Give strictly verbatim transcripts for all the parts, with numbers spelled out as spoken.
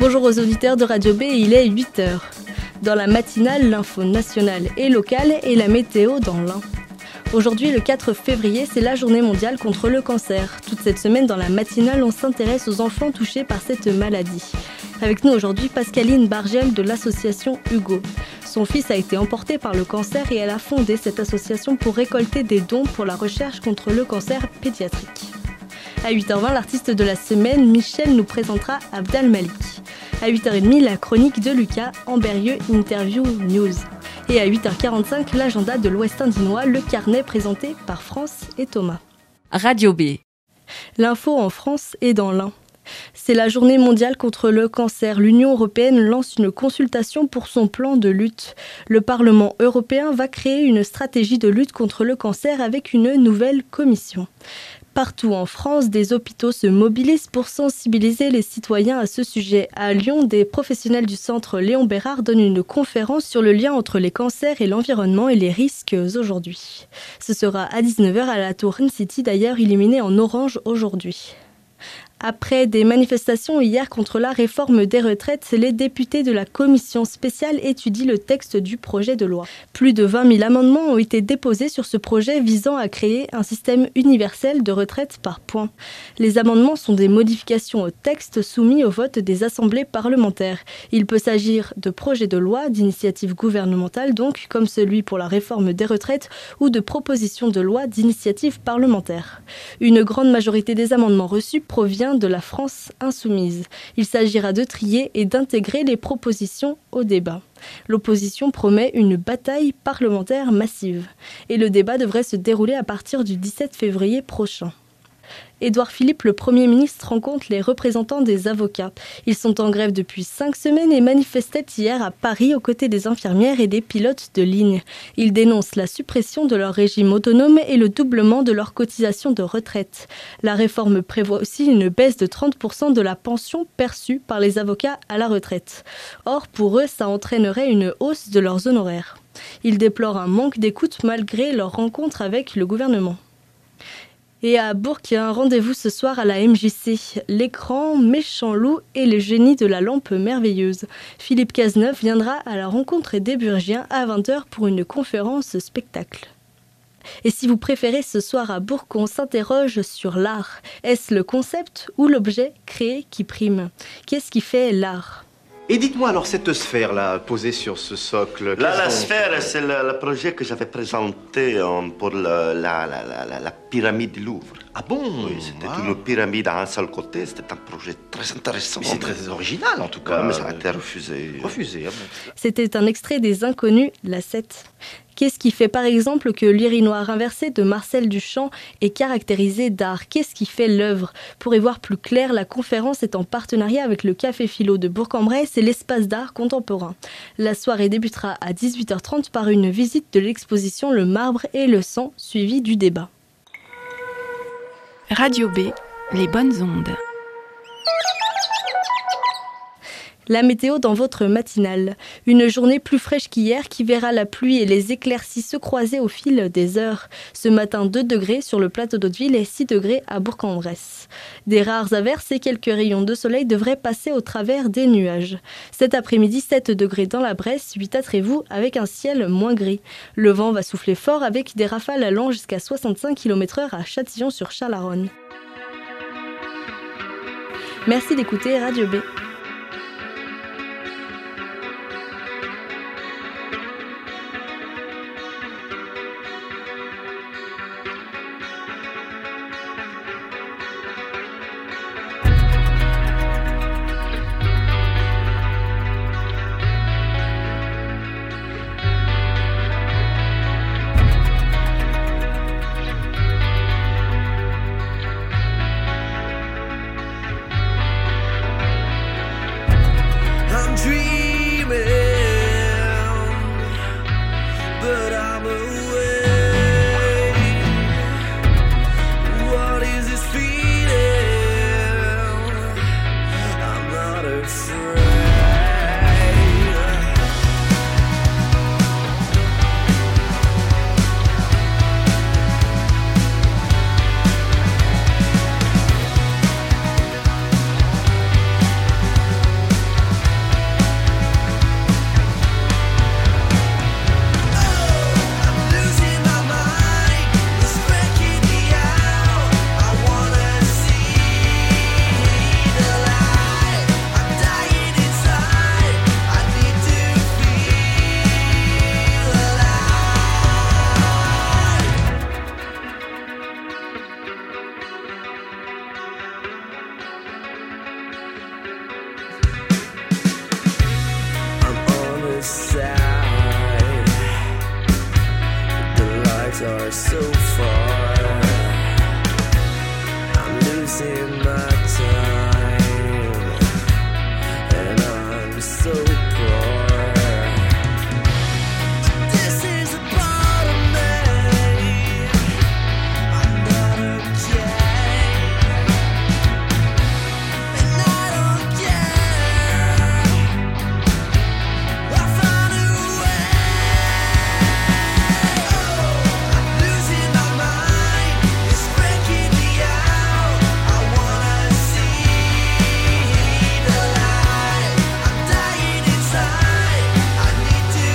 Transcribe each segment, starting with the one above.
Bonjour aux auditeurs de Radio B, il est huit heures. Dans la matinale, l'info nationale et locale et la météo dans l'Ain. Aujourd'hui, le quatre février, c'est la journée mondiale contre le cancer. Toute cette semaine, dans la matinale, on s'intéresse aux enfants touchés par cette maladie. Avec nous aujourd'hui, Pascaline Bargel de l'association Hugo. Son fils a été emporté par le cancer et elle a fondé cette association pour récolter des dons pour la recherche contre le cancer pédiatrique. À huit heures vingt, l'artiste de la semaine, Michel, nous présentera Abdal Malik. À huit heures trente, la chronique de Lucas, Amberieux Interview News. Et à huit heures quarante-cinq, l'agenda de l'Ouest Indinois, le carnet présenté par France et Thomas. Radio B. L'info en France et dans l'Ain. C'est la journée mondiale contre le cancer. L'Union européenne lance une consultation pour son plan de lutte. Le Parlement européen va créer une stratégie de lutte contre le cancer avec une nouvelle commission. Partout en France, des hôpitaux se mobilisent pour sensibiliser les citoyens à ce sujet. À Lyon, des professionnels du centre Léon Bérard donnent une conférence sur le lien entre les cancers et l'environnement et les risques aujourd'hui. Ce sera à dix-neuf heures à la tour City, d'ailleurs illuminée en orange aujourd'hui. Après des manifestations hier contre la réforme des retraites, les députés de la commission spéciale étudient le texte du projet de loi. Plus de vingt mille amendements ont été déposés sur ce projet visant à créer un système universel de retraite par points. Les amendements sont des modifications au texte soumis au vote des assemblées parlementaires. Il peut s'agir de projets de loi, d'initiatives gouvernementales donc, comme celui pour la réforme des retraites, ou de propositions de loi d'initiative parlementaire. Une grande majorité des amendements reçus provient de la France insoumise. Il s'agira de trier et d'intégrer les propositions au débat. L'opposition promet une bataille parlementaire massive. Et le débat devrait se dérouler à partir du dix-sept février prochain. Édouard Philippe, le Premier ministre, rencontre les représentants des avocats. Ils sont en grève depuis cinq semaines et manifestaient hier à Paris aux côtés des infirmières et des pilotes de ligne. Ils dénoncent la suppression de leur régime autonome et le doublement de leur cotisation de retraite. La réforme prévoit aussi une baisse de trente pour cent de la pension perçue par les avocats à la retraite. Or, pour eux, ça entraînerait une hausse de leurs honoraires. Ils déplorent un manque d'écoute malgré leur rencontre avec le gouvernement. Et à Bourg, il y a un rendez-vous ce soir à la M J C. L'écran, Méchant Loup et les génies de la lampe merveilleuse. Philippe Cazeneuve viendra à la rencontre des Burgiens à vingt heures pour une conférence spectacle. Et si vous préférez ce soir à Bourg, on s'interroge sur l'art. Est-ce le concept ou l'objet créé qui prime ? Qu'est-ce qui fait l'art ? Et dites-moi alors, cette sphère-là, posée sur ce socle... Là, la qu'on... sphère, c'est le, le projet que j'avais présenté um, pour le, la, la, la, la pyramide du Louvre. Ah bon ? Oui, c'était ah. une pyramide à un seul côté. C'était un projet très intéressant. Mais c'est très original, en tout cas. Ouais, mais ça a été refusé. Refusé, ah bon. C'était un extrait des Inconnus, la sept. Qu'est-ce qui fait par exemple que l'urinoir inversé de Marcel Duchamp est caractérisé d'art ? Qu'est-ce qui fait l'œuvre ? Pour y voir plus clair, la conférence est en partenariat avec le Café Philo de Bourg-en-Bresse et l'espace d'art contemporain. La soirée débutera à dix-huit heures trente par une visite de l'exposition Le marbre et le sang, suivie du débat. Radio B, les bonnes ondes. La météo dans votre matinale. Une journée plus fraîche qu'hier qui verra la pluie et les éclaircies se croiser au fil des heures. Ce matin, deux degrés sur le plateau d'Hauteville et six degrés à Bourg-en-Bresse. Des rares averses et quelques rayons de soleil devraient passer au travers des nuages. Cet après-midi, sept degrés dans la Bresse, huit à Trévoux avec un ciel moins gris. Le vent va souffler fort avec des rafales allant jusqu'à soixante-cinq kilomètres heure à Châtillon-sur-Chalaronne. Merci d'écouter Radio B. are so far. I'm losing my time, and I'm so poor. This is a part of me. I'm not okay, and I don't care. I'll find a way. I'm losing my mind. It's breaking me out. I wanna see the light. I'm dying inside. I need to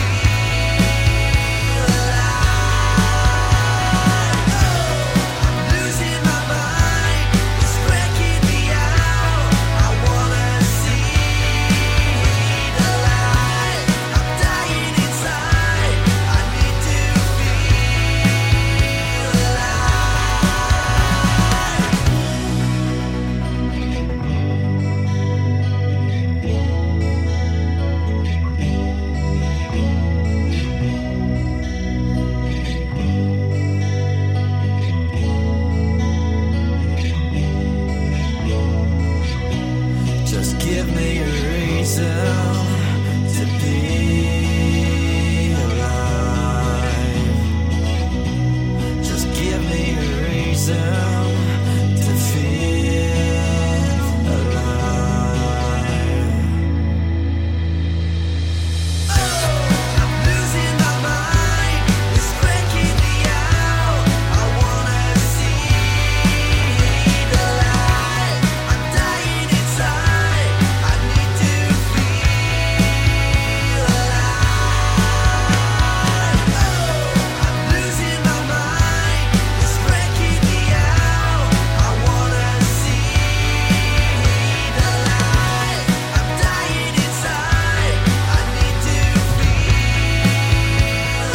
feel alive. I'm losing my mind. It's breaking me out. I wanna see the light. I'm dying inside. I need to feel Just give me a reason to be alive. Just give me a reason to feel alive. I'm losing my mind. It's breaking me out. I wanna see the light. I'm dying inside. I need to feel alive. I'm losing my mind. It's breaking me out. I wanna see the light. I'm dying inside. I need to feel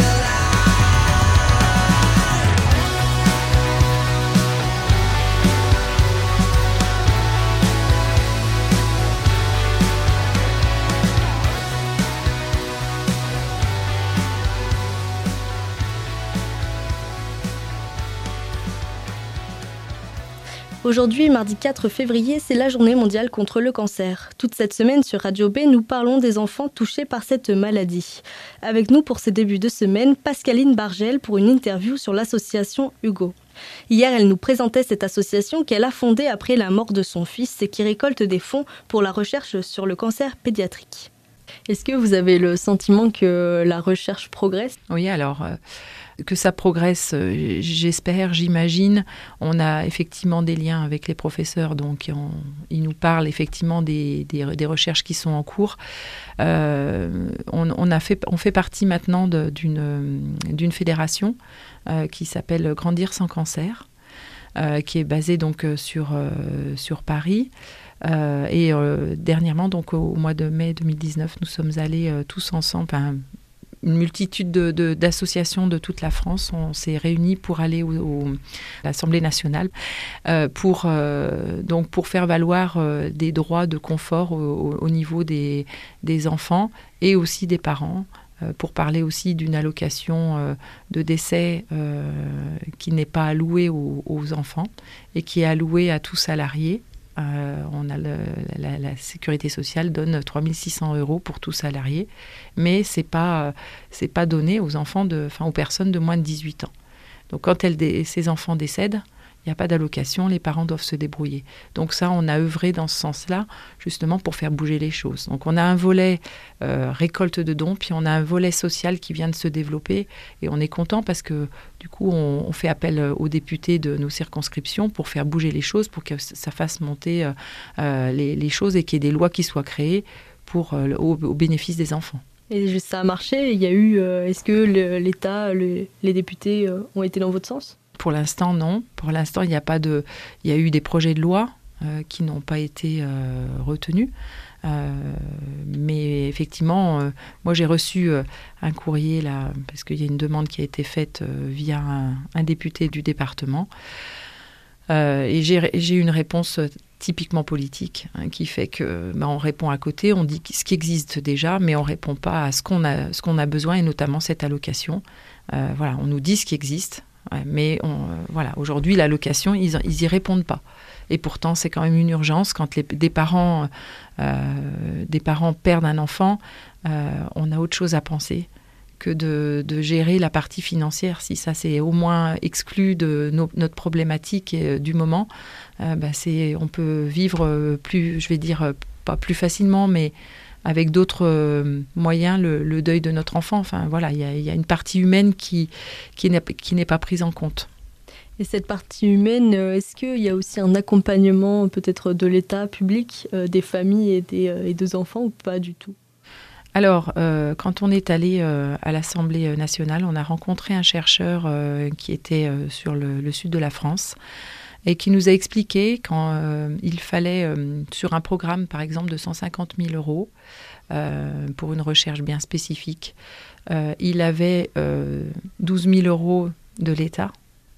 Aujourd'hui, mardi quatre février, c'est la journée mondiale contre le cancer. Toute cette semaine sur Radio B, nous parlons des enfants touchés par cette maladie. Avec nous pour ce début de semaine, Pascaline Bargel pour une interview sur l'association Hugo. Hier, elle nous présentait cette association qu'elle a fondée après la mort de son fils et qui récolte des fonds pour la recherche sur le cancer pédiatrique. Est-ce que vous avez le sentiment que la recherche progresse ? Oui, alors euh, que ça progresse, euh, j'espère, j'imagine. On a effectivement des liens avec les professeurs, donc on, ils nous parlent effectivement des, des, des recherches qui sont en cours. Euh, on, on, a fait, on fait partie maintenant de, d'une, d'une fédération euh, qui s'appelle Grandir sans cancer, euh, qui est basée donc sur, euh, sur Paris. Euh, et euh, dernièrement, donc au, au mois de mai deux mille dix-neuf, nous sommes allés euh, tous ensemble, enfin, une multitude de, de, d'associations de toute la France. On s'est réunis pour aller au, au, à l'Assemblée nationale euh, pour, euh, donc pour faire valoir euh, des droits de confort au, au, au niveau des, des enfants et aussi des parents, euh, pour parler aussi d'une allocation euh, de décès euh, qui n'est pas allouée aux, aux enfants et qui est allouée à tout salarié. Euh, on a le, la, la sécurité sociale donne trois mille six cents euros pour tout salarié, mais c'est pas c'est pas donné aux enfants de, enfin aux personnes de moins de dix-huit ans. Donc quand elle, ces enfants décèdent, il n'y a pas d'allocation, les parents doivent se débrouiller. Donc ça, on a œuvré dans ce sens-là, justement pour faire bouger les choses. Donc on a un volet euh, récolte de dons, puis on a un volet social qui vient de se développer, et on est content parce que du coup, on, on fait appel aux députés de nos circonscriptions pour faire bouger les choses, pour que ça fasse monter euh, euh, les, les choses et qu'il y ait des lois qui soient créées pour, euh, au, au bénéfice des enfants. Et ça a marché. Il y a eu. Euh, est-ce que le, l'État, le, les députés euh, ont été dans votre sens ? Pour l'instant, non. Pour l'instant, il n'y a pas de. Il y a eu des projets de loi euh, qui n'ont pas été euh, retenus. Euh, mais effectivement, euh, moi j'ai reçu euh, un courrier là, parce qu'il y a une demande qui a été faite euh, via un, un député du département. Euh, et j'ai, j'ai une réponse typiquement politique, hein, qui fait que bah, on répond à côté, on dit ce qui existe déjà, mais on répond pas à ce qu'on a, ce qu'on a besoin, et notamment cette allocation. Euh, voilà, on nous dit ce qui existe, ouais, mais on, euh, voilà, aujourd'hui l'allocation, ils, ils y répondent pas. Et pourtant, c'est quand même une urgence quand les, des parents, euh, des parents perdent un enfant. Euh, on a autre chose à penser que de, de gérer la partie financière. Si ça c'est au moins exclu de no, notre problématique et, du moment, euh, bah, c'est, on peut vivre plus, je vais dire, pas plus facilement, mais avec d'autres euh, moyens, le, le deuil de notre enfant. Enfin, voilà, il y a, y a une partie humaine qui, qui, n'est, qui n'est pas prise en compte. Et cette partie humaine, est-ce qu'il y a aussi un accompagnement peut-être de l'État public, euh, des familles et des, euh, et des enfants, ou pas du tout ? Alors, euh, quand on est allé euh, à l'Assemblée nationale, on a rencontré un chercheur euh, qui était euh, sur le, le sud de la France et qui nous a expliqué quand euh, il fallait, euh, sur un programme par exemple de cent cinquante mille euros euh, pour une recherche bien spécifique, euh, il avait euh, douze mille euros de l'État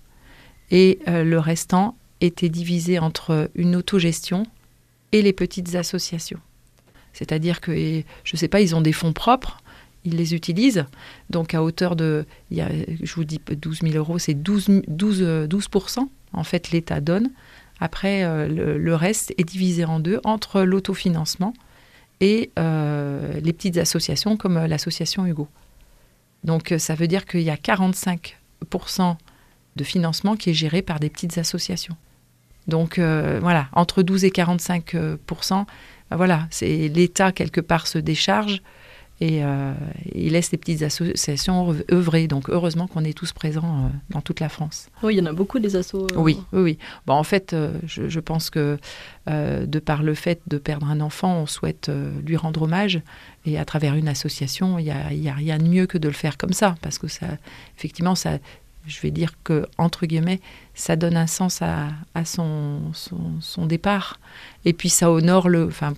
et euh, le restant était divisé entre une autogestion et les petites associations. C'est-à-dire que, je ne sais pas, ils ont des fonds propres, ils les utilisent. Donc, à hauteur de, il y a, je vous dis douze mille euros, c'est douze, douze, douze pour cent, en fait, l'État donne. Après, euh, le, le reste est divisé en deux, entre l'autofinancement et euh, les petites associations, comme l'association Hugo. Donc, ça veut dire qu'il y a quarante-cinq pour cent de financement qui est géré par des petites associations. Donc, euh, voilà, entre douze et quarante-cinq pour cent, voilà, c'est l'État, quelque part, se décharge et euh, il laisse les petites associations œuvrer. Donc, heureusement qu'on est tous présents euh, dans toute la France. Oui, il y en a beaucoup, des assos. Euh... Oui, oui, oui. Bon, en fait, euh, je, je pense que euh, de par le fait de perdre un enfant, on souhaite euh, lui rendre hommage. Et à travers une association, il n'y a, y a rien de mieux que de le faire comme ça. Parce que, ça, effectivement, ça... je vais dire que, entre guillemets, ça donne un sens à, à son, son, son départ. Et puis, ça honore le... Enfin,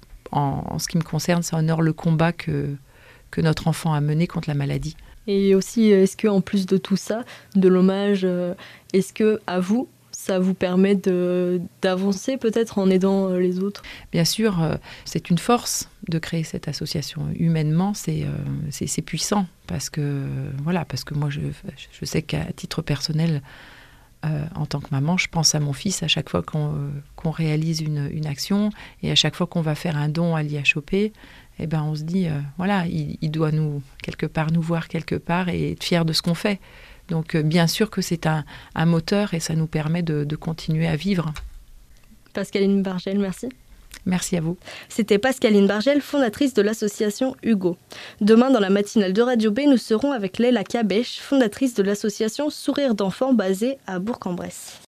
en, en ce qui me concerne, ça honore le combat que, que notre enfant a mené contre la maladie. Et aussi, est-ce qu'en plus de tout ça, de l'hommage, est-ce que, à vous, ça vous permet de, d'avancer peut-être en aidant les autres ? Bien sûr, c'est une force de créer cette association. Humainement, c'est, c'est, c'est puissant parce que, voilà, parce que moi, je, je sais qu'à titre personnel, euh, en tant que maman, je pense à mon fils à chaque fois qu'on, qu'on réalise une, une action et à chaque fois qu'on va faire un don à l'I H O P, eh ben, on se dit, euh, voilà, il, il doit nous, quelque part, nous voir quelque part et être fier de ce qu'on fait. Donc, euh, bien sûr que c'est un, un moteur et ça nous permet de, de continuer à vivre. Pascaline Bargel, merci. Merci à vous. C'était Pascaline Bargel, fondatrice de l'association Hugo. Demain, dans la matinale de Radio B, nous serons avec Leila Kabech, fondatrice de l'association Sourire d'enfants basée à Bourg-en-Bresse.